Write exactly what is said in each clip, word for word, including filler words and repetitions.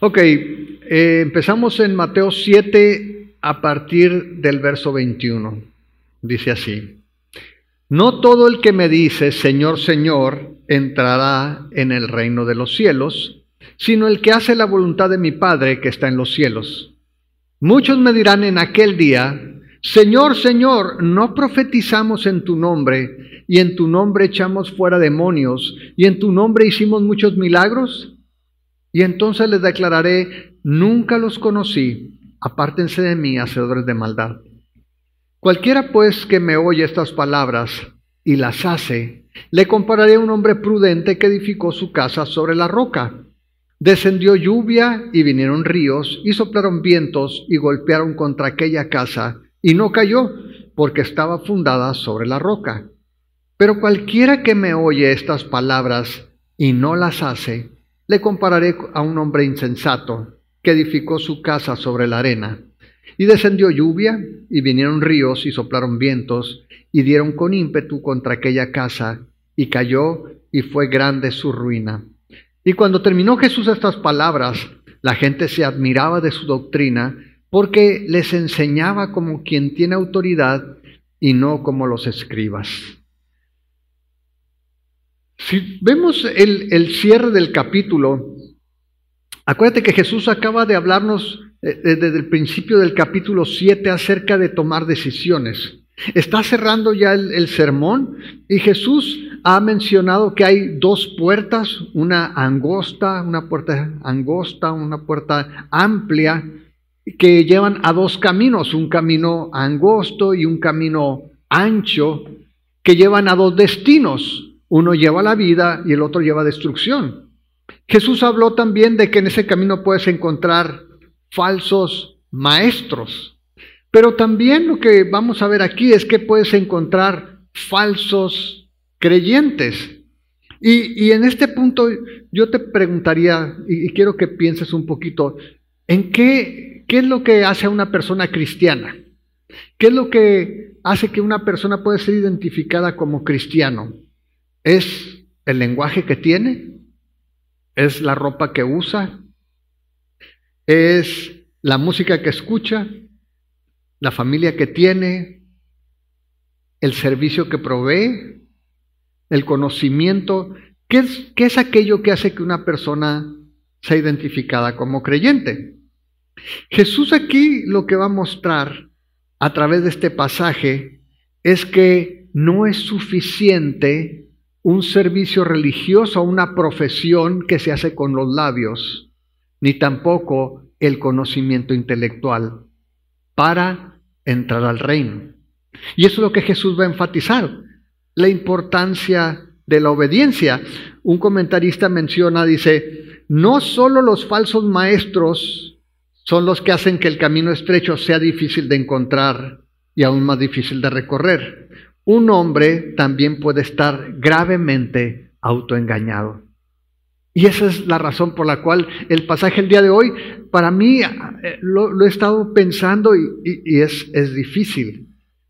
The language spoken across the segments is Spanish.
Ok, eh, empezamos en Mateo siete a partir del verso veintiuno. Dice así: No todo el que me dice Señor, Señor, entrará en el reino de los cielos, sino el que hace la voluntad de mi Padre que está en los cielos. Muchos me dirán en aquel día: Señor, Señor, ¿no profetizamos en tu nombre, y en tu nombre echamos fuera demonios, y en tu nombre hicimos muchos milagros? Y entonces les declararé: nunca los conocí, apártense de mí, hacedores de maldad. Cualquiera pues que me oye estas palabras y las hace, le compararé a un hombre prudente que edificó su casa sobre la roca. Descendió lluvia y vinieron ríos y soplaron vientos y golpearon contra aquella casa, y no cayó, porque estaba fundada sobre la roca. Pero cualquiera que me oye estas palabras y no las hace, le compararé a un hombre insensato que edificó su casa sobre la arena. Y descendió lluvia, y vinieron ríos, y soplaron vientos, y dieron con ímpetu contra aquella casa, y cayó, y fue grande su ruina. Y cuando terminó Jesús estas palabras, la gente se admiraba de su doctrina, porque les enseñaba como quien tiene autoridad, y no como los escribas. Si vemos el, el cierre del capítulo, acuérdate que Jesús acaba de hablarnos desde el principio del capítulo siete acerca de tomar decisiones. Está cerrando ya el, el sermón, y Jesús ha mencionado que hay dos puertas, una angosta, una puerta angosta, una puerta amplia, que llevan a dos caminos, un camino angosto y un camino ancho, que llevan a dos destinos. Uno lleva la vida y el otro lleva destrucción. Jesús habló también de que en ese camino puedes encontrar falsos maestros, pero también lo que vamos a ver aquí es que puedes encontrar falsos creyentes. Y, y en este punto yo te preguntaría, y, y quiero que pienses un poquito, ¿en qué, qué es lo que hace a una persona cristiana? ¿Qué es lo que hace que una persona pueda ser identificada como cristiano? ¿Es el lenguaje que tiene? ¿Es la ropa que usa? ¿Es la música que escucha? ¿La familia que tiene? ¿El servicio que provee? ¿El conocimiento? ¿Qué es, qué es aquello que hace que una persona sea identificada como creyente? Jesús aquí lo que va a mostrar a través de este pasaje es que no es suficiente un servicio religioso, una profesión que se hace con los labios, ni tampoco el conocimiento intelectual para entrar al reino. Y eso es lo que Jesús va a enfatizar, la importancia de la obediencia. Un comentarista menciona, dice, no solo los falsos maestros son los que hacen que el camino estrecho sea difícil de encontrar y aún más difícil de recorrer. Un hombre también puede estar gravemente autoengañado. Y esa es la razón por la cual el pasaje el día de hoy, para mí, lo, lo he estado pensando y, y, y es, es difícil.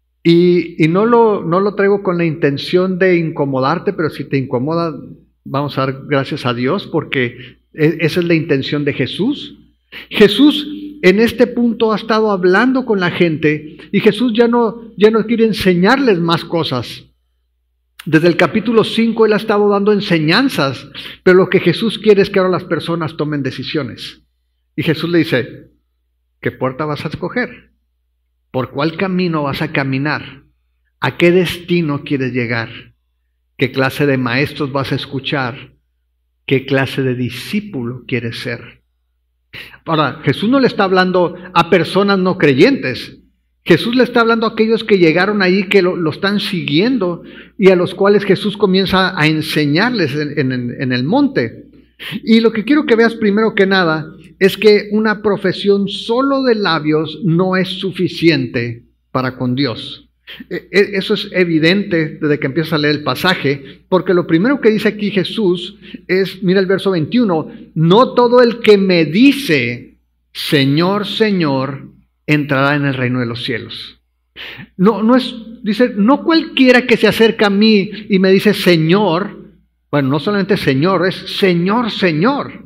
Y, y no, lo, no lo traigo con la intención de incomodarte, pero si te incomoda, vamos a dar gracias a Dios, porque esa es la intención de Jesús. Jesús en este punto ha estado hablando con la gente y Jesús ya no, ya no quiere enseñarles más cosas. Desde el capítulo cinco Él ha estado dando enseñanzas, pero lo que Jesús quiere es que ahora las personas tomen decisiones. Y Jesús le dice, ¿qué puerta vas a escoger? ¿Por cuál camino vas a caminar? ¿A qué destino quieres llegar? ¿Qué clase de maestros vas a escuchar? ¿Qué clase de discípulo quieres ser? Ahora, Jesús no le está hablando a personas no creyentes. Jesús le está hablando a aquellos que llegaron ahí, que lo, lo están siguiendo y a los cuales Jesús comienza a enseñarles en, en, en el monte. Y lo que quiero que veas primero que nada es que una profesión solo de labios no es suficiente para con Dios. Eso es evidente desde que empiezas a leer el pasaje, porque lo primero que dice aquí Jesús es, mira el verso veintiuno, no todo el que me dice, Señor, Señor, entrará en el reino de los cielos. No, no es, dice, no cualquiera que se acerca a mí y me dice, Señor, bueno, no solamente Señor, es Señor, Señor.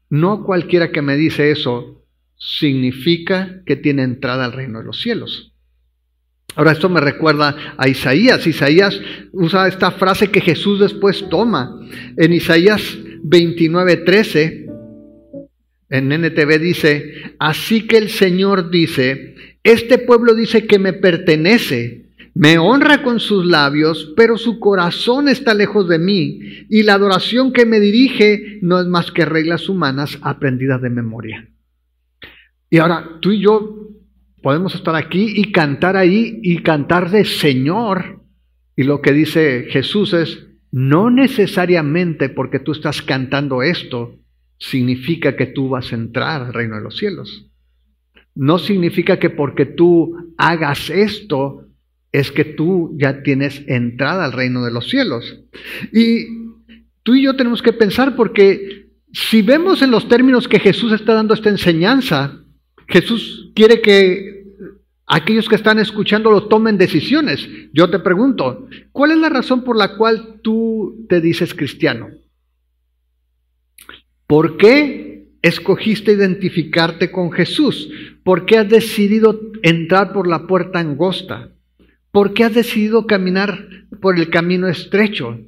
no cualquiera que me dice eso significa que tiene entrada al reino de los cielos. Ahora, esto me recuerda a Isaías. Isaías usa esta frase que Jesús después toma. En Isaías veintinueve trece, en N T V dice: así que el Señor dice, este pueblo dice que me pertenece, me honra con sus labios, pero su corazón está lejos de mí, y la adoración que me dirige no es más que reglas humanas aprendidas de memoria. Y ahora, tú y yo podemos estar aquí y cantar ahí y cantar de Señor. Y lo que dice Jesús es, no necesariamente porque tú estás cantando esto, significa que tú vas a entrar al reino de los cielos. No significa que porque tú hagas esto, es que tú ya tienes entrada al reino de los cielos. Y tú y yo tenemos que pensar, porque si vemos en los términos que Jesús está dando esta enseñanza, Jesús quiere que aquellos que están escuchándolo tomen decisiones. Yo te pregunto, ¿cuál es la razón por la cual tú te dices cristiano? ¿Por qué escogiste identificarte con Jesús? ¿Por qué has decidido entrar por la puerta angosta? ¿Por qué has decidido caminar por el camino estrecho?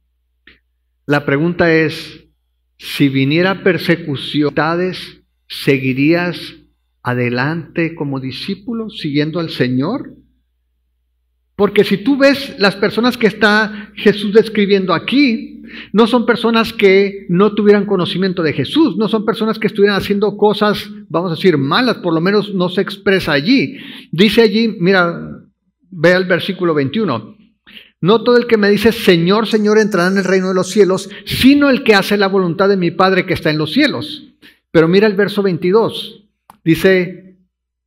La pregunta es, si viniera persecución, ¿seguirías adelante como discípulo, siguiendo al Señor? Porque si tú ves las personas que está Jesús describiendo aquí, no son personas que no tuvieran conocimiento de Jesús, no son personas que estuvieran haciendo cosas, vamos a decir, malas, por lo menos no se expresa allí. Dice allí, mira, ve el versículo veintiuno. No todo el que me dice Señor, Señor entrará en el reino de los cielos, sino el que hace la voluntad de mi Padre que está en los cielos. Pero mira el verso veintidós. Dice,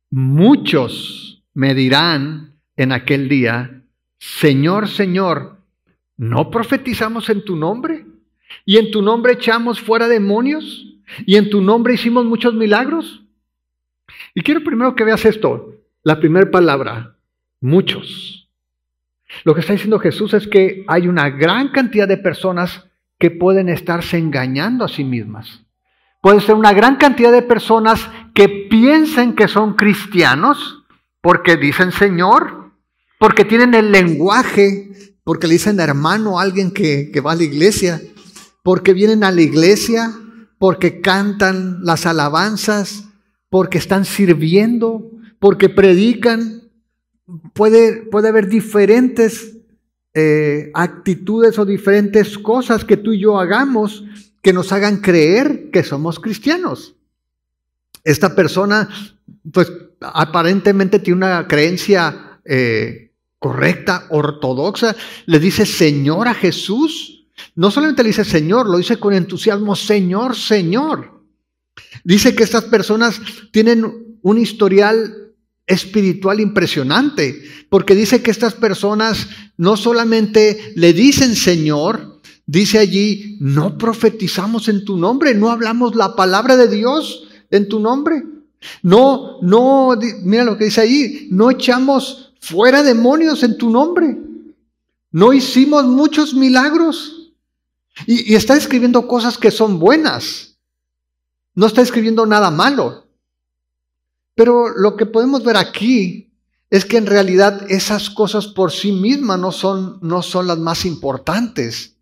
muchos me dirán en aquel día, Señor, Señor, ¿no profetizamos en tu nombre? ¿Y en tu nombre echamos fuera demonios? ¿Y en tu nombre hicimos muchos milagros? Y quiero primero que veas esto, la primera palabra, muchos. Lo que está diciendo Jesús es que hay una gran cantidad de personas que pueden estarse engañando a sí mismas. Puede ser una gran cantidad de personas que piensen que son cristianos porque dicen Señor, porque tienen el lenguaje, porque le dicen hermano a alguien que, que va a la iglesia, porque vienen a la iglesia, porque cantan las alabanzas, porque están sirviendo, porque predican. Puede, puede haber diferentes eh, actitudes o diferentes cosas que tú y yo hagamos que nos hagan creer que somos cristianos. Esta persona, pues aparentemente tiene una creencia eh, correcta, ortodoxa, le dice Señor a Jesús. No solamente le dice Señor, lo dice con entusiasmo, Señor, Señor. Dice que estas personas tienen un historial espiritual impresionante, porque dice que estas personas no solamente le dicen Señor, dice allí, no profetizamos en tu nombre, no hablamos la palabra de Dios en tu nombre. No, no, mira lo que dice allí, no echamos fuera demonios en tu nombre. No hicimos muchos milagros. Y, y está escribiendo cosas que son buenas. No está escribiendo nada malo. Pero lo que podemos ver aquí es que en realidad esas cosas por sí mismas no son, no son las más importantes.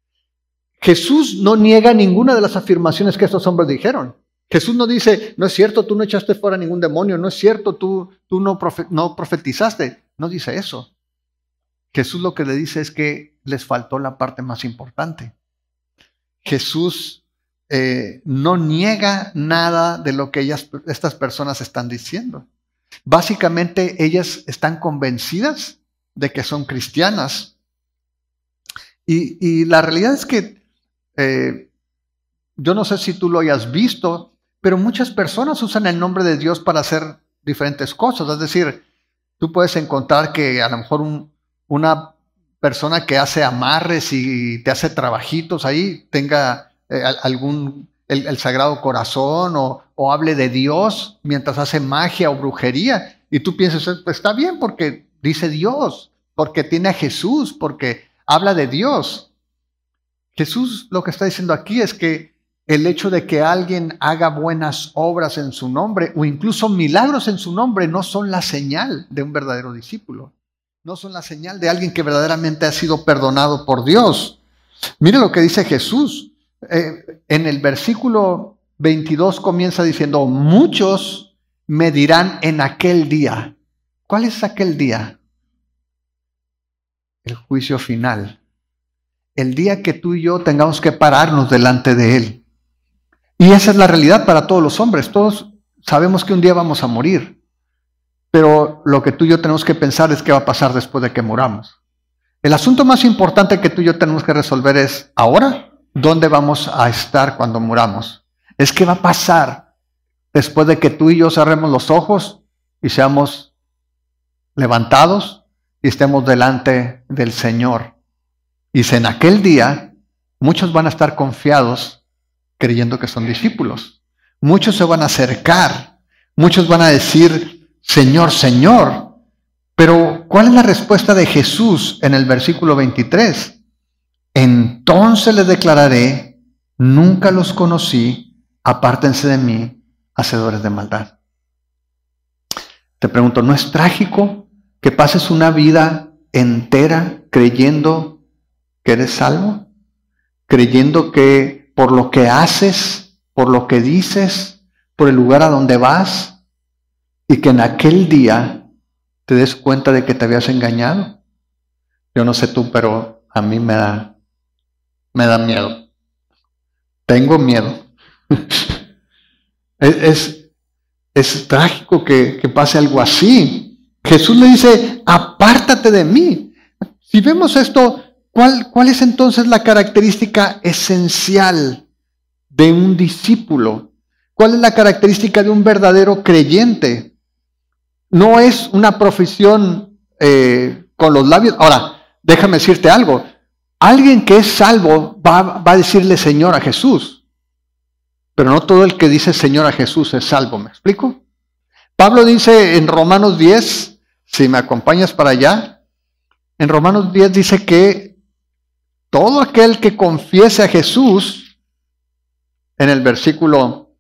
Jesús no niega ninguna de las afirmaciones que estos hombres dijeron. Jesús no dice, no es cierto, tú no echaste fuera ningún demonio, no es cierto, tú, tú no, profe- no profetizaste. No dice eso. Jesús lo que le dice es que les faltó la parte más importante. Jesús eh, no niega nada de lo que ellas, estas personas están diciendo. Básicamente ellas están convencidas de que son cristianas. Y, y la realidad es que Eh, yo no sé si tú lo hayas visto, pero muchas personas usan el nombre de Dios para hacer diferentes cosas. Es decir, tú puedes encontrar que a lo mejor un, una persona que hace amarres y te hace trabajitos ahí tenga eh, algún, el, el Sagrado Corazón o, o hable de Dios mientras hace magia o brujería. Y tú piensas, pues está bien porque dice Dios, porque tiene a Jesús, porque habla de Dios. Jesús lo que está diciendo aquí es que el hecho de que alguien haga buenas obras en su nombre o incluso milagros en su nombre no son la señal de un verdadero discípulo. No son la señal de alguien que verdaderamente ha sido perdonado por Dios. Mire lo que dice Jesús. Eh, en el versículo veintidós comienza diciendo, muchos me dirán en aquel día. ¿Cuál es aquel día? El juicio final. El día que tú y yo tengamos que pararnos delante de Él. Y esa es la realidad para todos los hombres. Todos sabemos que un día vamos a morir. Pero lo que tú y yo tenemos que pensar es qué va a pasar después de que muramos. El asunto más importante que tú y yo tenemos que resolver es, ahora, ¿dónde vamos a estar cuando muramos? Es qué va a pasar después de que tú y yo cerremos los ojos y seamos levantados y estemos delante del Señor. Y si en aquel día muchos van a estar confiados creyendo que son discípulos. Muchos se van a acercar. Muchos van a decir, Señor, Señor. Pero, ¿cuál es la respuesta de Jesús en el versículo veintitrés? Entonces les declararé, nunca los conocí, apártense de mí, hacedores de maldad. Te pregunto, ¿no es trágico que pases una vida entera creyendo que eres salvo? Creyendo que por lo que haces, por lo que dices, por el lugar a donde vas, y que en aquel día te des cuenta de que te habías engañado. Yo no sé tú, pero a mí me da, me da miedo. Tengo miedo. es, es, es trágico que, que pase algo así. Jesús le dice, apártate de mí. Si vemos esto, ¿cuál, cuál es entonces la característica esencial de un discípulo? ¿Cuál es la característica de un verdadero creyente? No es una profesión eh, con los labios. Ahora, déjame decirte algo. Alguien que es salvo va, va a decirle Señor a Jesús. Pero no todo el que dice Señor a Jesús es salvo. ¿Me explico? Pablo dice en Romanos diez, si me acompañas para allá, en Romanos diez dice que todo aquel que confiese a Jesús, en el versículo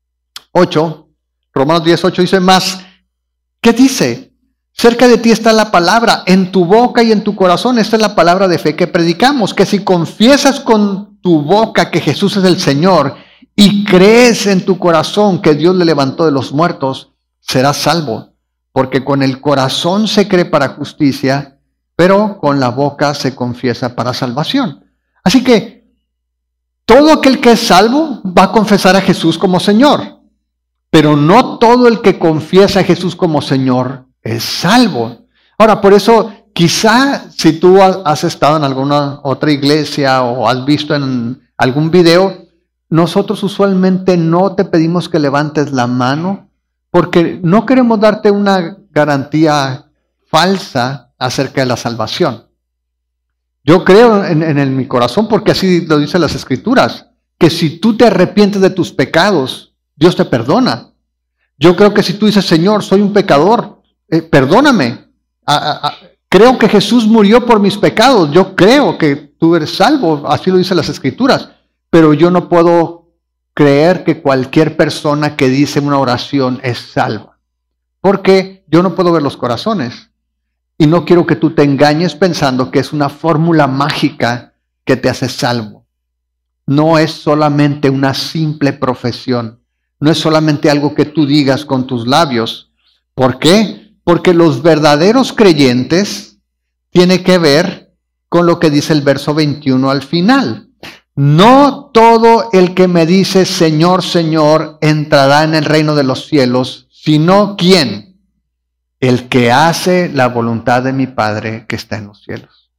ocho, Romanos diez, ocho dice más, ¿qué dice? Cerca de ti está la palabra, en tu boca y en tu corazón. Esta es la palabra de fe que predicamos, que si confiesas con tu boca que Jesús es el Señor y crees en tu corazón que Dios le levantó de los muertos, serás salvo. Porque con el corazón se cree para justicia, pero con la boca se confiesa para salvación. Así que todo aquel que es salvo va a confesar a Jesús como Señor. Pero no todo el que confiesa a Jesús como Señor es salvo. Ahora, por eso, quizá si tú has estado en alguna otra iglesia o has visto en algún video, nosotros usualmente no te pedimos que levantes la mano porque no queremos darte una garantía falsa acerca de la salvación. Yo creo en, en, en mi corazón, porque así lo dicen las Escrituras, que si tú te arrepientes de tus pecados, Dios te perdona. Yo creo que si tú dices, Señor, soy un pecador, eh, perdóname. A, a, a, creo que Jesús murió por mis pecados. Yo creo que tú eres salvo, así lo dicen las Escrituras. Pero yo no puedo creer que cualquier persona que dice una oración es salva. Porque yo no puedo ver los corazones. Y no quiero que tú te engañes pensando que es una fórmula mágica que te hace salvo. No es solamente una simple profesión. No es solamente algo que tú digas con tus labios. ¿Por qué? Porque los verdaderos creyentes tienen que ver con lo que dice el verso veintiuno al final. No todo el que me dice Señor, Señor, entrará en el reino de los cielos, sino ¿quién? El que hace la voluntad de mi Padre que está en los cielos.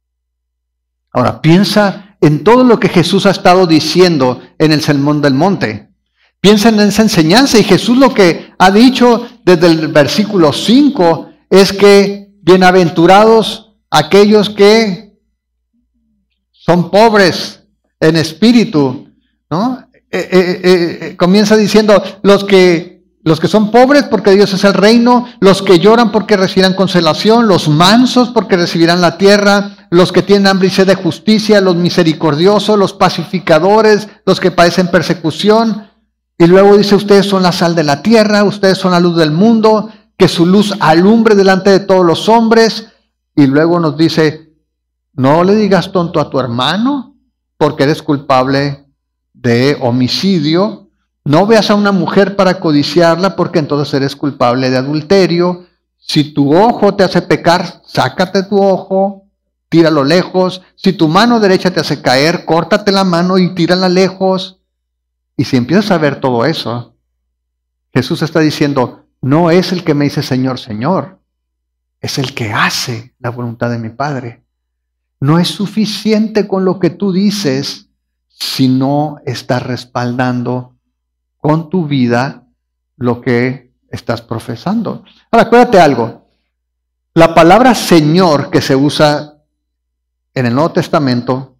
Ahora, piensa en todo lo que Jesús ha estado diciendo en el Sermón del Monte. Piensa en esa enseñanza y Jesús lo que ha dicho desde el versículo cinco es que bienaventurados aquellos que son pobres en espíritu, ¿no? Eh, eh, eh, comienza diciendo los que los que son pobres porque de Dios es el reino, los que lloran porque recibirán consolación, los mansos porque recibirán la tierra, los que tienen hambre y sed de justicia, los misericordiosos, los pacificadores, los que padecen persecución. Y luego dice, ustedes son la sal de la tierra, ustedes son la luz del mundo, que su luz alumbre delante de todos los hombres. Y luego nos dice, no le digas tonto a tu hermano porque eres culpable de homicidio. No veas a una mujer para codiciarla porque entonces eres culpable de adulterio. Si tu ojo te hace pecar, sácate tu ojo, tíralo lejos. Si tu mano derecha te hace caer, córtate la mano y tírala lejos. Y si empiezas a ver todo eso, Jesús está diciendo, no es el que me dice Señor, Señor, es el que hace la voluntad de mi Padre. No es suficiente con lo que tú dices si no estás respaldando con tu vida lo que estás profesando. Ahora, acuérdate algo. La palabra Señor que se usa en el Nuevo Testamento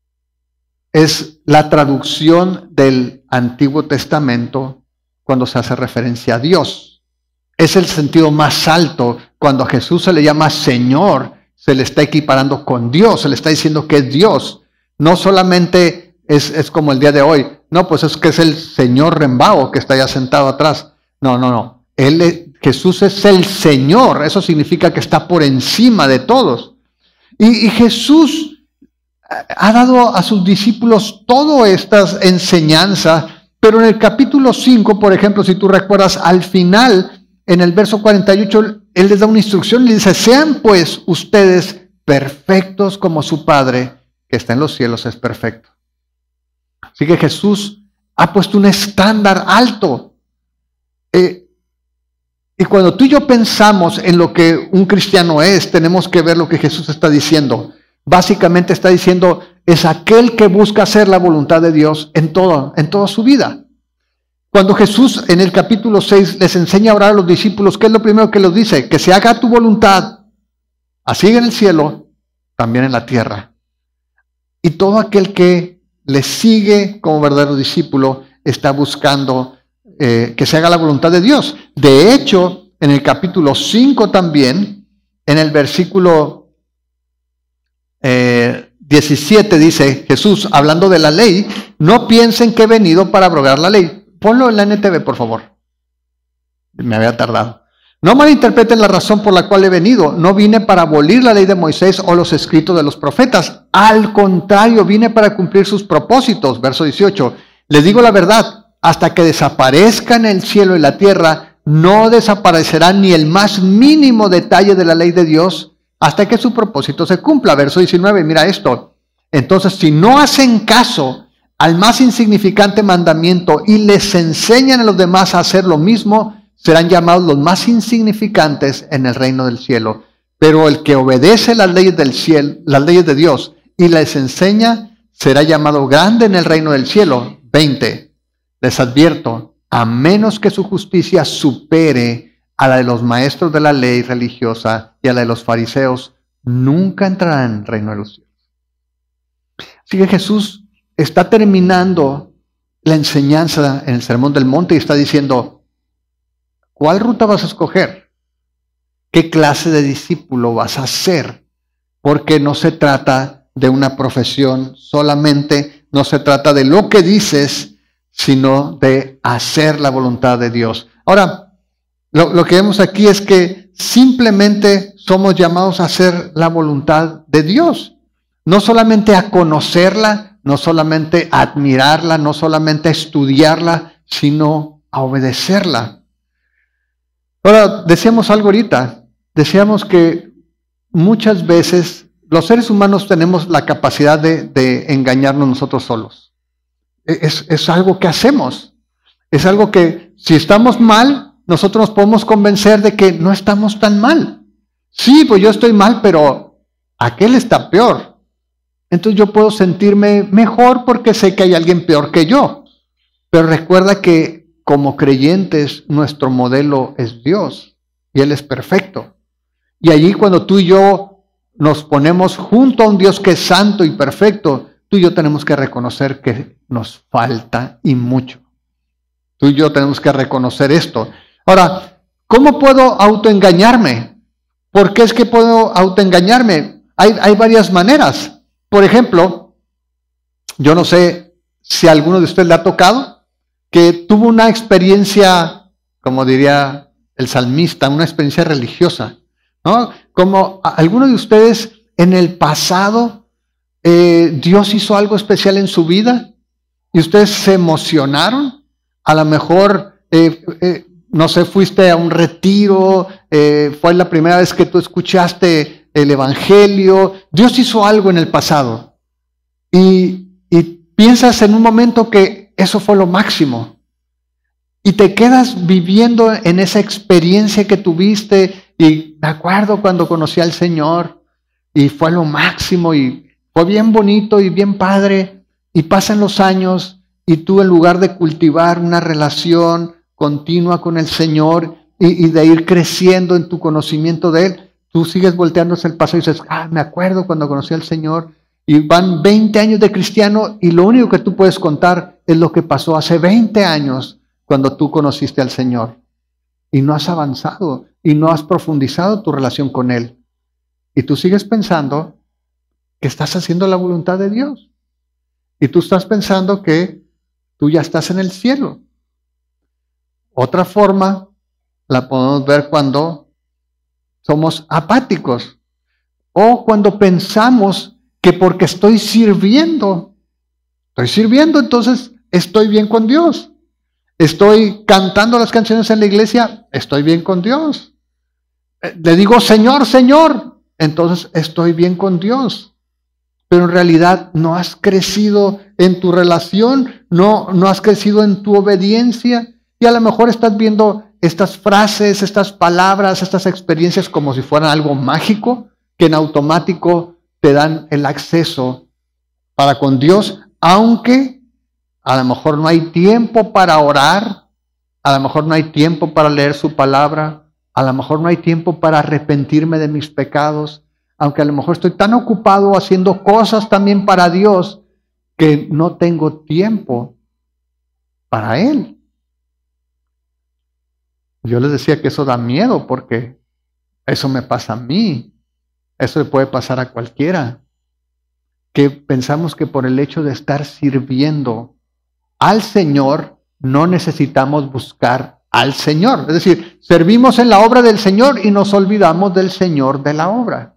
es la traducción del Antiguo Testamento cuando se hace referencia a Dios. Es el sentido más alto. Cuando a Jesús se le llama Señor, se le está equiparando con Dios, se le está diciendo que es Dios. No solamente es, es como el día de hoy. No, pues es que es el señor Rembao que está allá sentado atrás. No, no, no. Él, Jesús es el Señor. Eso significa que está por encima de todos. Y, y Jesús ha dado a sus discípulos todas estas enseñanzas, pero en el capítulo cinco, por ejemplo, si tú recuerdas, al final, en el verso cuarenta y ocho, Él les da una instrucción y le dice, sean pues ustedes perfectos como su Padre que está en los cielos es perfecto. Así que Jesús ha puesto un estándar alto. Eh, y cuando tú y yo pensamos en lo que un cristiano es, tenemos que ver lo que Jesús está diciendo. Básicamente está diciendo, es aquel que busca hacer la voluntad de Dios en todo, en toda su vida. Cuando Jesús en el capítulo seis les enseña a orar a los discípulos, ¿qué es lo primero que les dice? Que se haga tu voluntad, así en el cielo, también en la tierra. Y todo aquel que le sigue como verdadero discípulo está buscando eh, que se haga la voluntad de Dios. De hecho, en el capítulo cinco también, en el versículo eh, diecisiete dice Jesús, hablando de la ley, no piensen que he venido para abrogar la ley. Ponlo en la N T V, por favor. Me había tardado. No malinterpreten la razón por la cual he venido. No vine para abolir la ley de Moisés o los escritos de los profetas. Al contrario, vine para cumplir sus propósitos. Verso dieciocho. Les digo la verdad, hasta que desaparezcan el cielo y la tierra, no desaparecerá ni el más mínimo detalle de la ley de Dios hasta que su propósito se cumpla. Verso diecinueve, mira esto. Entonces, si no hacen caso al más insignificante mandamiento y les enseñan a los demás a hacer lo mismo, serán llamados los más insignificantes en el reino del cielo. Pero el que obedece las leyes del cielo, las leyes de Dios, y les enseña, será llamado grande en el reino del cielo. veinte. Les advierto, a menos que su justicia supere a la de los maestros de la ley religiosa y a la de los fariseos, nunca entrarán en el reino de los cielos. Así que Jesús está terminando la enseñanza en el Sermón del Monte y está diciendo, ¿cuál ruta vas a escoger? ¿Qué clase de discípulo vas a ser? Porque no se trata de una profesión solamente, no se trata de lo que dices, sino de hacer la voluntad de Dios. Ahora, lo, lo que vemos aquí es que simplemente somos llamados a hacer la voluntad de Dios. No solamente a conocerla, no solamente a admirarla, no solamente a estudiarla, sino a obedecerla. Ahora, decíamos algo ahorita, decíamos que muchas veces los seres humanos tenemos la capacidad de, de engañarnos nosotros solos. Es, es algo que hacemos, es algo que si estamos mal, nosotros nos podemos convencer de que no estamos tan mal. Sí, pues yo estoy mal, pero aquel está peor. Entonces yo puedo sentirme mejor porque sé que hay alguien peor que yo. Pero recuerda que como creyentes, nuestro modelo es Dios y Él es perfecto. Y allí cuando tú y yo nos ponemos junto a un Dios que es santo y perfecto, tú y yo tenemos que reconocer que nos falta y mucho. Tú y yo tenemos que reconocer esto. Ahora, ¿cómo puedo autoengañarme? ¿Por qué es que puedo autoengañarme? Hay, hay varias maneras. Por ejemplo, yo no sé si a alguno de ustedes le ha tocado que tuvo una experiencia, como diría el salmista, una experiencia religiosa, ¿no? Como alguno de ustedes en el pasado, eh, Dios hizo algo especial en su vida y ustedes se emocionaron. A lo mejor, eh, eh, no sé, fuiste a un retiro, eh, fue la primera vez que tú escuchaste el evangelio. Dios hizo algo en el pasado y, y piensas en un momento que eso fue lo máximo. Y te quedas viviendo en esa experiencia que tuviste. Y me acuerdo cuando conocí al Señor y fue lo máximo y fue bien bonito y bien padre. Y pasan los años y tú, en lugar de cultivar una relación continua con el Señor y, y de ir creciendo en tu conocimiento de Él, tú sigues volteándose el paso y dices, ah, me acuerdo cuando conocí al Señor. Y van veinte años de cristiano y lo único que tú puedes contar es lo que pasó hace veinte años cuando tú conociste al Señor. Y no has avanzado y no has profundizado tu relación con Él. Y tú sigues pensando que estás haciendo la voluntad de Dios. Y tú estás pensando que tú ya estás en el cielo. Otra forma la podemos ver cuando somos apáticos o cuando pensamos que porque estoy sirviendo, estoy sirviendo, entonces estoy bien con Dios. Estoy cantando las canciones en la iglesia, estoy bien con Dios. Le digo, Señor, Señor, entonces estoy bien con Dios. Pero en realidad no has crecido en tu relación, no, no has crecido en tu obediencia. Y a lo mejor estás viendo estas frases, estas palabras, estas experiencias como si fueran algo mágico, que en automático te dan el acceso para con Dios, aunque a lo mejor no hay tiempo para orar, a lo mejor no hay tiempo para leer su palabra, a lo mejor no hay tiempo para arrepentirme de mis pecados, aunque a lo mejor estoy tan ocupado haciendo cosas también para Dios que no tengo tiempo para Él. Yo les decía que eso da miedo porque eso me pasa a mí, eso le puede pasar a cualquiera, que pensamos que por el hecho de estar sirviendo al Señor no necesitamos buscar al Señor. Es decir, servimos en la obra del Señor y nos olvidamos del Señor de la obra.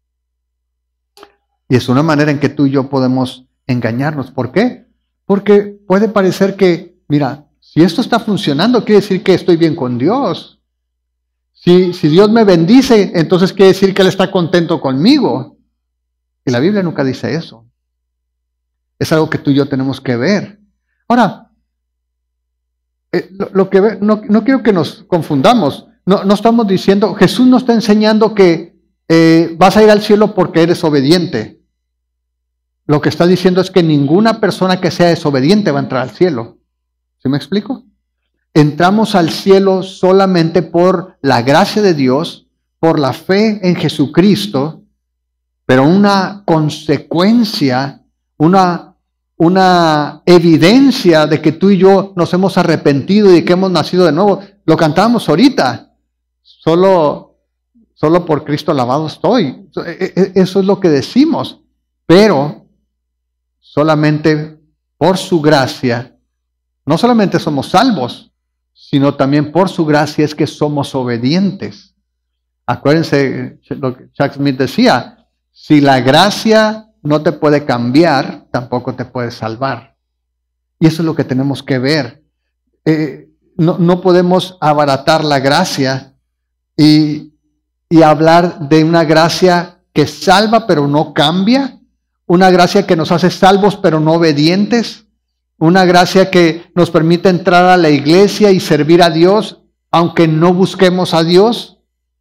Y es una manera en que tú y yo podemos engañarnos. ¿Por qué? Porque puede parecer que, mira, si esto está funcionando, quiere decir que estoy bien con Dios. Si, si Dios me bendice, entonces quiere decir que Él está contento conmigo. Y la Biblia nunca dice eso. Es algo que tú y yo tenemos que ver. Ahora, eh, lo, lo que ve, no, no quiero que nos confundamos. No, no estamos diciendo, Jesús no está enseñando que eh, vas a ir al cielo porque eres obediente. Lo que está diciendo es que ninguna persona que sea desobediente va a entrar al cielo. ¿Sí me explico? Entramos al cielo solamente por la gracia de Dios, por la fe en Jesucristo, pero una consecuencia, una, una evidencia de que tú y yo nos hemos arrepentido y de que hemos nacido de nuevo. Lo cantamos ahorita. Solo, solo por Cristo alabado estoy. Eso es lo que decimos. Pero solamente por su gracia, no solamente somos salvos, sino también por su gracia es que somos obedientes. Acuérdense lo que Chuck Smith decía, si la gracia no te puede cambiar, tampoco te puede salvar. Y eso es lo que tenemos que ver. Eh, no, no podemos abaratar la gracia y, y hablar de una gracia que salva pero no cambia, una gracia que nos hace salvos pero no obedientes, una gracia que nos permite entrar a la iglesia y servir a Dios, aunque no busquemos a Dios.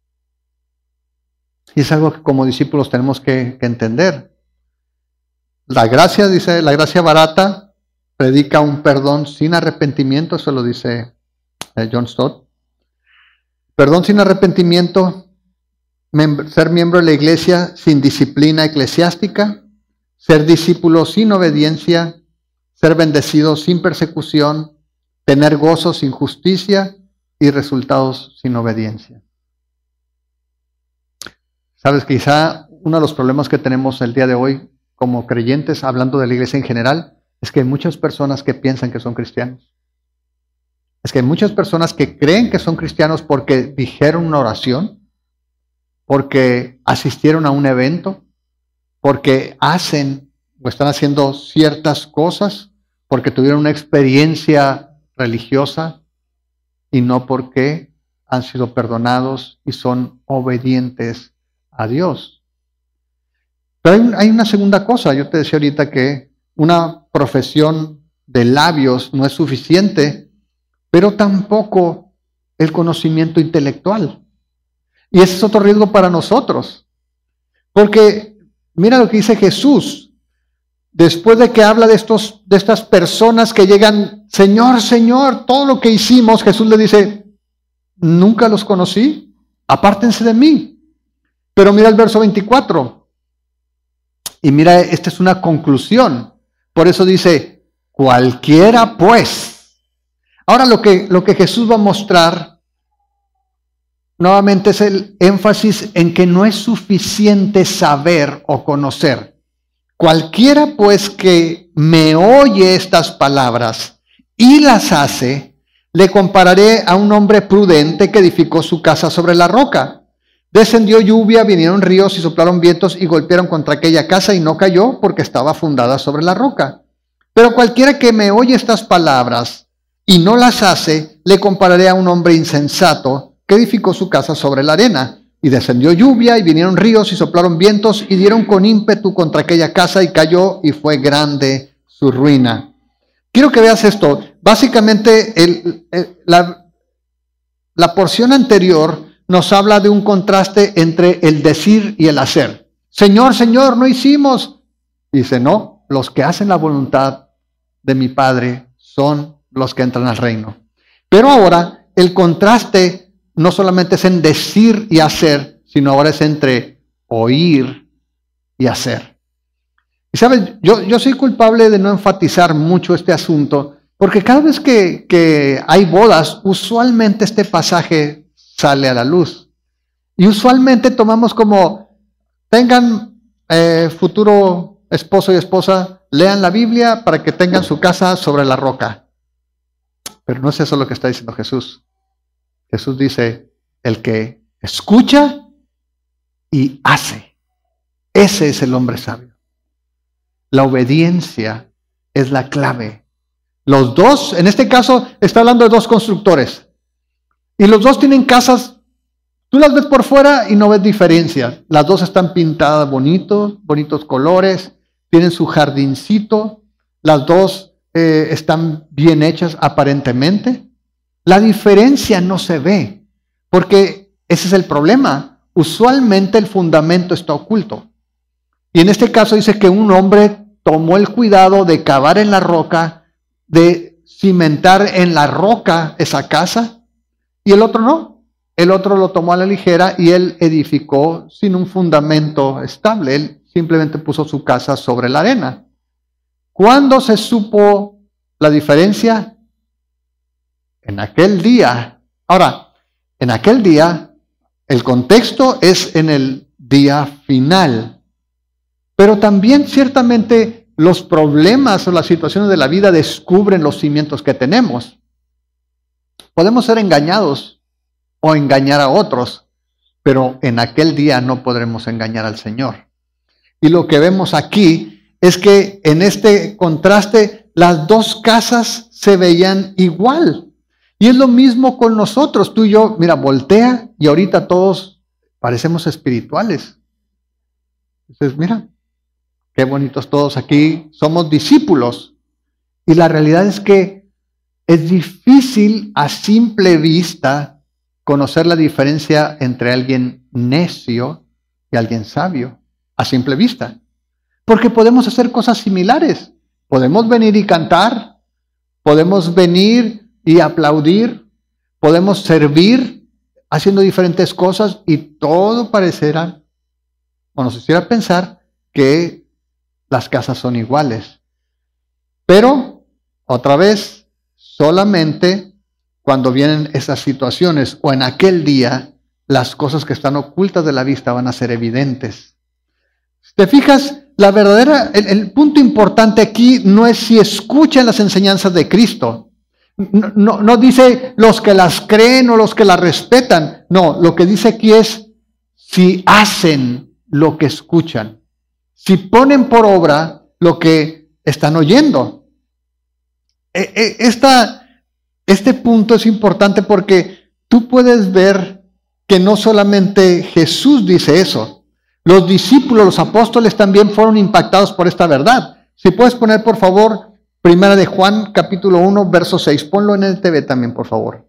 Y es algo que como discípulos tenemos que, que entender. La gracia, dice, la gracia barata predica un perdón sin arrepentimiento, eso lo dice John Stott. Perdón sin arrepentimiento, mem- ser miembro de la iglesia sin disciplina eclesiástica, ser discípulo sin obediencia, ser bendecido sin persecución, tener gozo sin justicia y resultados sin obediencia. Sabes, quizá uno de los problemas que tenemos el día de hoy como creyentes, hablando de la iglesia en general, es que hay muchas personas que piensan que son cristianos. Es que hay muchas personas que creen que son cristianos porque dijeron una oración, porque asistieron a un evento, porque hacen o están haciendo ciertas cosas, porque tuvieron una experiencia religiosa y no porque han sido perdonados y son obedientes a Dios. Pero hay, hay una segunda cosa. Yo te decía ahorita que una profesión de labios no es suficiente, pero tampoco el conocimiento intelectual. Y ese es otro riesgo para nosotros. Porque mira lo que dice Jesús. Después de que habla de, estos, de estas personas que llegan, Señor, Señor, todo lo que hicimos, Jesús le dice, nunca los conocí, apártense de mí. Pero mira el verso veinticuatro. Y mira, esta es una conclusión. Por eso dice, cualquiera pues. Ahora lo que, lo que Jesús va a mostrar nuevamente es el énfasis en que no es suficiente saber o conocer. Cualquiera pues que me oye estas palabras y las hace, le compararé a un hombre prudente que edificó su casa sobre la roca. Descendió lluvia, vinieron ríos y soplaron vientos y golpearon contra aquella casa y no cayó porque estaba fundada sobre la roca. Pero cualquiera que me oye estas palabras y no las hace, le compararé a un hombre insensato que edificó su casa sobre la arena. Y descendió lluvia, y vinieron ríos, y soplaron vientos, y dieron con ímpetu contra aquella casa, y cayó, y fue grande su ruina. Quiero que veas esto. Básicamente, el, el, la, la porción anterior nos habla de un contraste entre el decir y el hacer. Señor, Señor, no hicimos. Dice, no, los que hacen la voluntad de mi Padre son los que entran al reino. Pero ahora, el contraste no solamente es en decir y hacer, sino ahora es entre oír y hacer. Y sabes, yo, yo soy culpable de no enfatizar mucho este asunto, porque cada vez que, que hay bodas, usualmente este pasaje sale a la luz. Y usualmente tomamos como, tengan eh, futuro esposo y esposa, lean la Biblia para que tengan su casa sobre la roca. Pero no es eso lo que está diciendo Jesús. Jesús dice, el que escucha y hace, ese es el hombre sabio. La obediencia es la clave. Los dos, en este caso, está hablando de dos constructores. Y los dos tienen casas, tú las ves por fuera y no ves diferencia. Las dos están pintadas bonitos, bonitos colores, tienen su jardincito, las dos eh, están bien hechas aparentemente. La diferencia no se ve, porque ese es el problema. Usualmente el fundamento está oculto. Y en este caso dice que un hombre tomó el cuidado de cavar en la roca, de cimentar en la roca esa casa, y el otro no. El otro lo tomó a la ligera y él edificó sin un fundamento estable. Él simplemente puso su casa sobre la arena. ¿Cuándo se supo la diferencia? En aquel día. Ahora, en aquel día, el contexto es en el día final. Pero también ciertamente los problemas o las situaciones de la vida descubren los cimientos que tenemos. Podemos ser engañados o engañar a otros, pero en aquel día no podremos engañar al Señor. Y lo que vemos aquí es que en este contraste las dos casas se veían igual. Y es lo mismo con nosotros, tú y yo, mira, voltea y ahorita todos parecemos espirituales. Entonces, mira, qué bonitos todos aquí, somos discípulos. Y la realidad es que es difícil a simple vista conocer la diferencia entre alguien necio y alguien sabio, a simple vista. Porque podemos hacer cosas similares. Podemos venir y cantar, podemos venir y aplaudir, podemos servir haciendo diferentes cosas y todo parecerá, o nos hiciera pensar que las casas son iguales. Pero, otra vez, solamente cuando vienen esas situaciones o en aquel día, las cosas que están ocultas de la vista van a ser evidentes. Si te fijas, la verdadera, el, el punto importante aquí no es si escuchan las enseñanzas de Cristo. No, no, no dice los que las creen o los que las respetan. No, lo que dice aquí es si hacen lo que escuchan. Si ponen por obra lo que están oyendo. Esta, este punto es importante porque tú puedes ver que no solamente Jesús dice eso. Los discípulos, los apóstoles también fueron impactados por esta verdad. Si puedes poner, por favor, Primera de Juan, capítulo uno, verso seis. Ponlo en el T V también, por favor.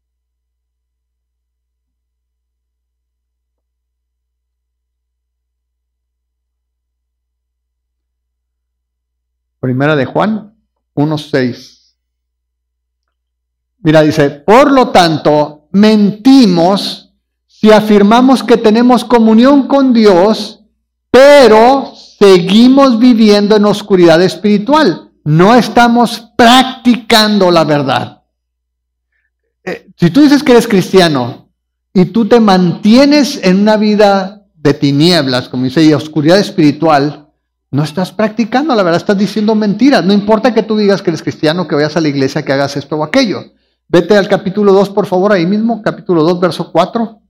Primera de Juan, uno, seis. Mira, dice, por lo tanto, mentimos si afirmamos que tenemos comunión con Dios, pero seguimos viviendo en oscuridad espiritual. No estamos practicando la verdad. Eh, si tú dices que eres cristiano y tú te mantienes en una vida de tinieblas, como dice, y oscuridad espiritual, no estás practicando la verdad, estás diciendo mentiras. No importa que tú digas que eres cristiano, que vayas a la iglesia, que hagas esto o aquello. Vete al capítulo dos, por favor, ahí mismo, capítulo dos, verso cuatro.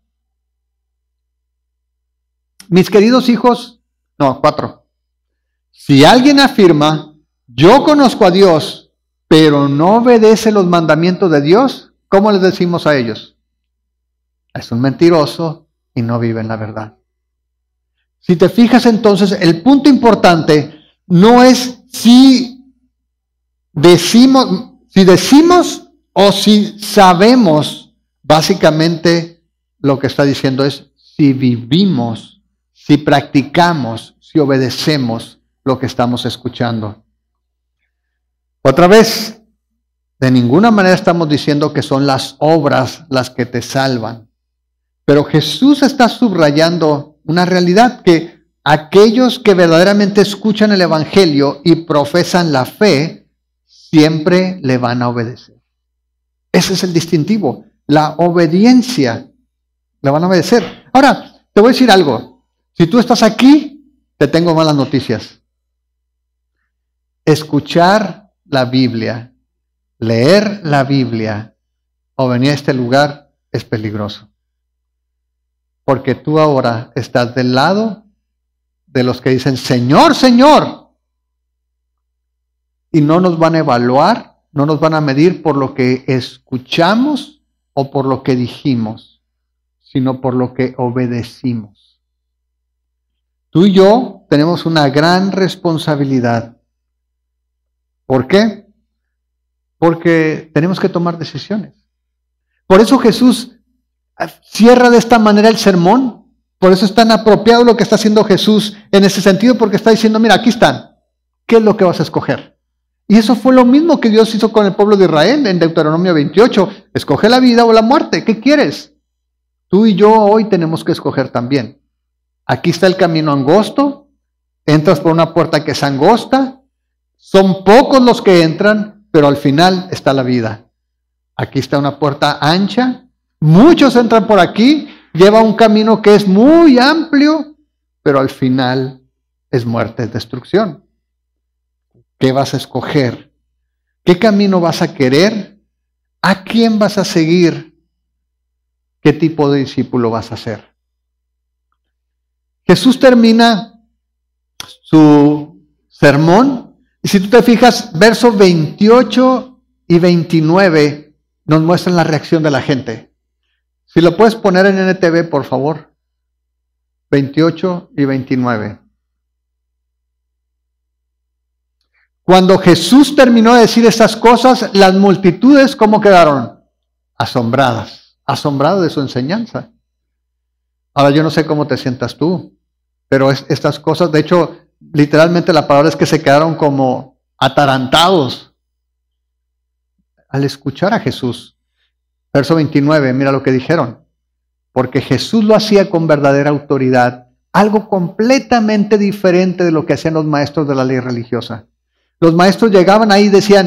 Mis queridos hijos, no, cuatro. Si alguien afirma, yo conozco a Dios, pero no obedece los mandamientos de Dios, ¿cómo les decimos a ellos? Es un mentiroso y no vive en la verdad. Si te fijas entonces, el punto importante no es si decimos, si decimos o si sabemos, básicamente lo que está diciendo es si vivimos, si practicamos, si obedecemos lo que estamos escuchando. Otra vez, de ninguna manera estamos diciendo que son las obras las que te salvan. Pero Jesús está subrayando una realidad, que aquellos que verdaderamente escuchan el Evangelio y profesan la fe, siempre le van a obedecer. Ese es el distintivo, la obediencia. Le van a obedecer. Ahora, te voy a decir algo. Si tú estás aquí, te tengo malas noticias. Escuchar la Biblia, leer la Biblia o venir a este lugar es peligroso. Porque tú ahora estás del lado de los que dicen, Señor, Señor. Y no nos van a evaluar, no nos van a medir por lo que escuchamos o por lo que dijimos, sino por lo que obedecimos. Tú y yo tenemos una gran responsabilidad. ¿Por qué? Porque tenemos que tomar decisiones. Por eso Jesús cierra de esta manera el sermón. Por eso es tan apropiado lo que está haciendo Jesús en ese sentido, porque está diciendo, mira, aquí están. ¿Qué es lo que vas a escoger? Y eso fue lo mismo que Dios hizo con el pueblo de Israel en Deuteronomio veintiocho. Escoge la vida o la muerte. ¿Qué quieres? Tú y yo hoy tenemos que escoger también. Aquí está el camino angosto. Entras por una puerta que es angosta. Son pocos los que entran, pero al final está la vida. Aquí está una puerta ancha. Muchos entran por aquí. Lleva un camino que es muy amplio, pero al final es muerte, es destrucción. ¿Qué vas a escoger? ¿Qué camino vas a querer? ¿A quién vas a seguir? ¿Qué tipo de discípulo vas a ser? Jesús termina su sermón, y si tú te fijas, versos veintiocho y veintinueve nos muestran la reacción de la gente. Si lo puedes poner en N T V, por favor. veintiocho y veintinueve. Cuando Jesús terminó de decir estas cosas, las multitudes, ¿cómo quedaron? Asombradas, asombradas de su enseñanza. Ahora yo no sé cómo te sientas tú, pero es, estas cosas, de hecho, literalmente la palabra es que se quedaron como atarantados al escuchar a Jesús. Verso veintinueve, mira lo que dijeron. Porque Jesús lo hacía con verdadera autoridad, algo completamente diferente de lo que hacían los maestros de la ley religiosa. Los maestros llegaban ahí y decían,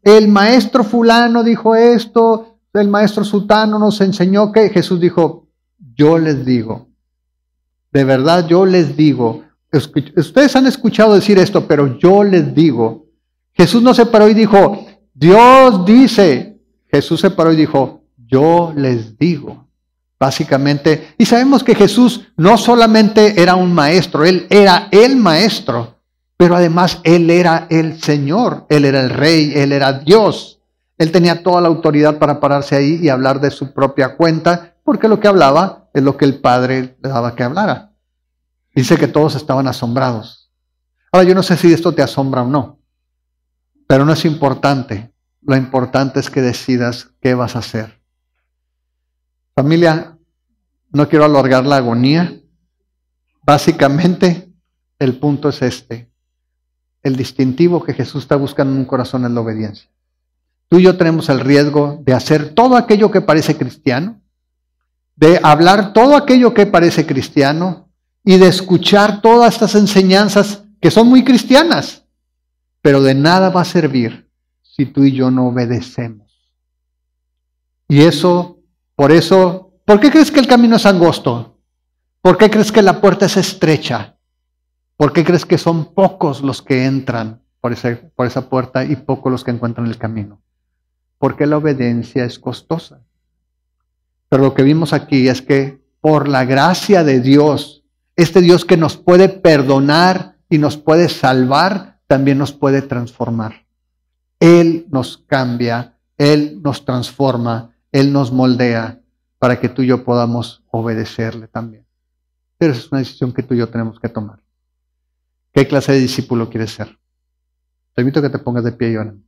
el maestro fulano dijo esto, el maestro sutano nos enseñó que Jesús dijo, yo les digo, de verdad yo les digo, ustedes han escuchado decir esto, pero yo les digo, Jesús no se paró y dijo, Dios dice, Jesús se paró y dijo, yo les digo. Básicamente, y sabemos que Jesús no solamente era un maestro, Él era el maestro, pero además Él era el Señor, Él era el Rey, Él era Dios. Él tenía toda la autoridad para pararse ahí y hablar de su propia cuenta, porque lo que hablaba es lo que el Padre le daba que hablara. Dice que todos estaban asombrados. Ahora, yo no sé si esto te asombra o no, pero no es importante. Lo importante es que decidas qué vas a hacer. Familia, no quiero alargar la agonía. Básicamente, el punto es este. El distintivo que Jesús está buscando en un corazón es la obediencia. Tú y yo tenemos el riesgo de hacer todo aquello que parece cristiano, de hablar todo aquello que parece cristiano y de escuchar todas estas enseñanzas que son muy cristianas, pero de nada va a servir si tú y yo no obedecemos. Y eso... Por eso, ¿por qué crees que el camino es angosto? ¿Por qué crees que la puerta es estrecha? ¿Por qué crees que son pocos los que entran por, ese, por esa puerta y pocos los que encuentran el camino? Porque la obediencia es costosa. Pero lo que vimos aquí es que por la gracia de Dios, este Dios que nos puede perdonar y nos puede salvar, también nos puede transformar. Él nos cambia, Él nos transforma, Él nos moldea para que tú y yo podamos obedecerle también. Pero esa es una decisión que tú y yo tenemos que tomar. ¿Qué clase de discípulo quieres ser? Te invito a que te pongas de pie y oren.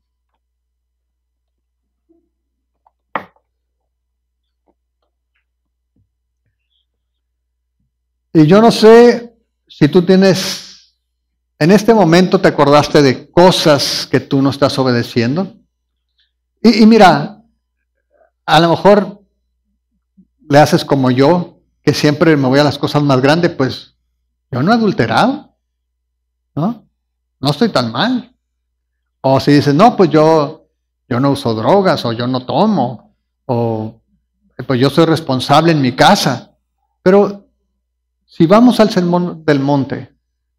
Y yo no sé si tú tienes, en este momento te acordaste de cosas que tú no estás obedeciendo. Y, y mira, a lo mejor le haces como yo, que siempre me voy a las cosas más grandes, pues yo no he adulterado, ¿no? No estoy tan mal. O si dices, no, pues yo, yo no uso drogas, o yo no tomo, o pues yo soy responsable en mi casa. Pero si vamos al sermón del monte,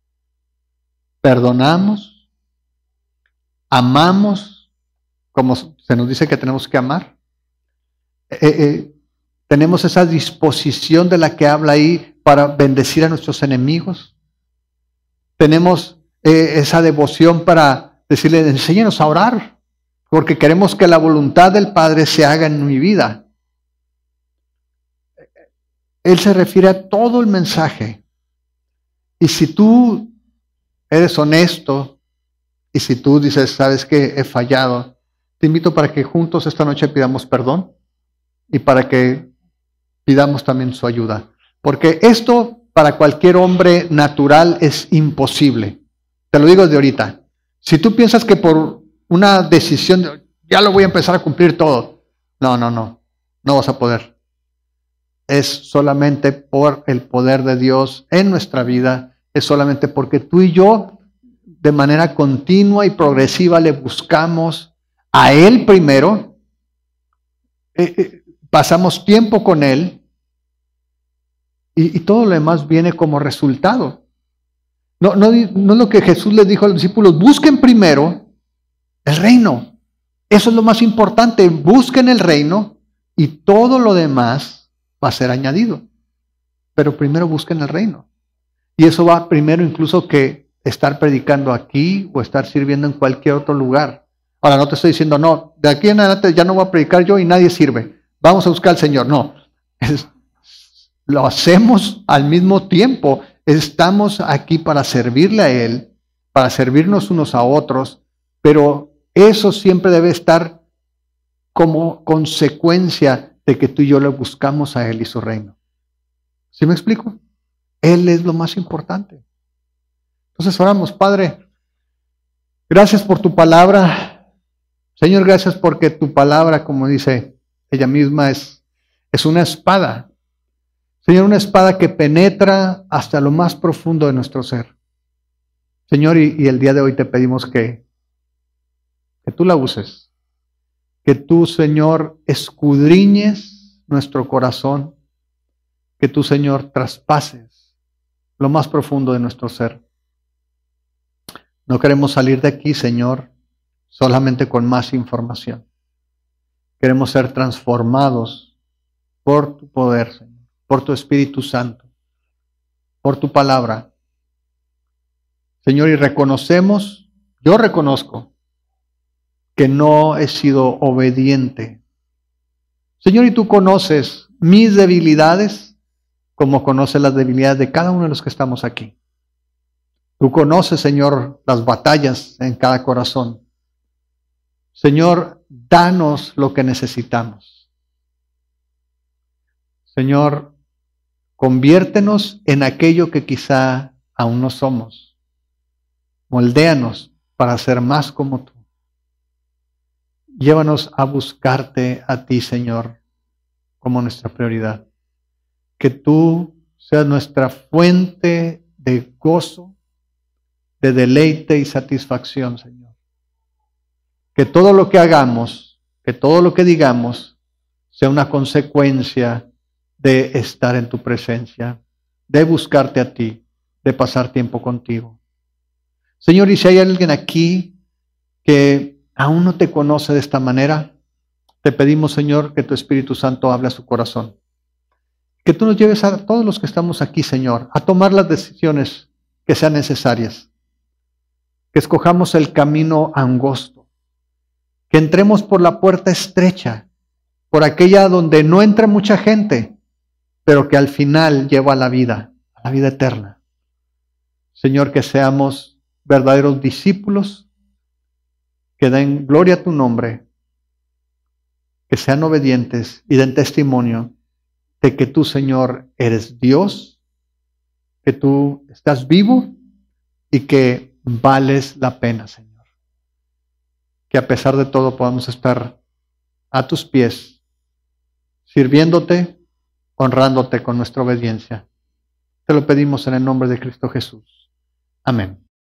perdonamos, amamos, como se nos dice que tenemos que amar, Eh, eh, tenemos esa disposición de la que habla ahí para bendecir a nuestros enemigos. Tenemos eh, esa devoción para decirle, enséñanos a orar, porque queremos que la voluntad del Padre se haga en mi vida. Él se refiere a todo el mensaje. Y si tú eres honesto, y si tú dices, sabes que he fallado, te invito para que juntos esta noche pidamos perdón. Y para que pidamos también su ayuda. Porque esto para cualquier hombre natural es imposible. Te lo digo desde ahorita. Si tú piensas que por una decisión, ya lo voy a empezar a cumplir todo. No, no, no. No vas a poder. Es solamente por el poder de Dios en nuestra vida. Es solamente porque tú y yo, de manera continua y progresiva, le buscamos a Él primero. Eh, eh, Pasamos tiempo con Él y, y todo lo demás viene como resultado. No, no, no es lo que Jesús les dijo a los discípulos, busquen primero el reino. Eso es lo más importante, busquen el reino y todo lo demás va a ser añadido. Pero primero busquen el reino. Y eso va primero incluso que estar predicando aquí o estar sirviendo en cualquier otro lugar. Ahora no te estoy diciendo, no, de aquí en adelante ya no voy a predicar yo y nadie sirve. Vamos a buscar al Señor. No, es, lo hacemos al mismo tiempo. Estamos aquí para servirle a Él, para servirnos unos a otros, pero eso siempre debe estar como consecuencia de que tú y yo le buscamos a Él y su reino. ¿Sí me explico? Él es lo más importante. Entonces oramos, Padre, gracias por tu palabra. Señor, gracias porque tu palabra, como dice ella misma, es, es una espada. Señor, una espada que penetra hasta lo más profundo de nuestro ser. Señor, y, y el día de hoy te pedimos que, que tú la uses que tú, Señor, escudriñes nuestro corazón, que tú, Señor, traspases lo más profundo de nuestro ser. No queremos salir de aquí, Señor, solamente con más información. Queremos ser transformados por tu poder, Señor, por tu Espíritu Santo, por tu palabra. Señor, y reconocemos, yo reconozco que no he sido obediente. Señor, y tú conoces mis debilidades como conoces las debilidades de cada uno de los que estamos aquí. Tú conoces, Señor, las batallas en cada corazón. Señor, danos lo que necesitamos. Señor, conviértenos en aquello que quizá aún no somos. Moldéanos para ser más como tú. Llévanos a buscarte a ti, Señor, como nuestra prioridad. Que tú seas nuestra fuente de gozo, de deleite y satisfacción, Señor. Que todo lo que hagamos, que todo lo que digamos, sea una consecuencia de estar en tu presencia, de buscarte a ti, de pasar tiempo contigo. Señor, y si hay alguien aquí que aún no te conoce de esta manera, te pedimos, Señor, que tu Espíritu Santo hable a su corazón. Que tú nos lleves a todos los que estamos aquí, Señor, a tomar las decisiones que sean necesarias. Que escojamos el camino angosto. Que entremos por la puerta estrecha, por aquella donde no entra mucha gente, pero que al final lleva a la vida, a la vida eterna. Señor, que seamos verdaderos discípulos, que den gloria a tu nombre, que sean obedientes y den testimonio de que tú, Señor, eres Dios, que tú estás vivo y que vales la pena, Señor. Que a pesar de todo podamos estar a tus pies, sirviéndote, honrándote con nuestra obediencia. Te lo pedimos en el nombre de Cristo Jesús. Amén.